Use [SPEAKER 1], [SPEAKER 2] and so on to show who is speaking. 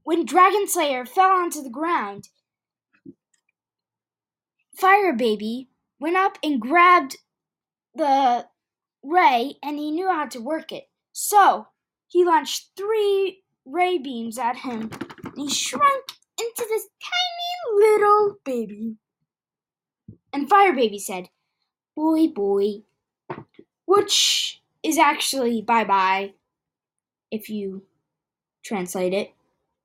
[SPEAKER 1] When Dragon Slayer fell onto the ground, Fire Baby went up and grabbed the ray, and he knew how to work it. So he launched 3 ray beams at him, and he shrunk into this tiny little baby. And Fire Baby said, "Boy, boy," which is actually bye-bye if you translate it.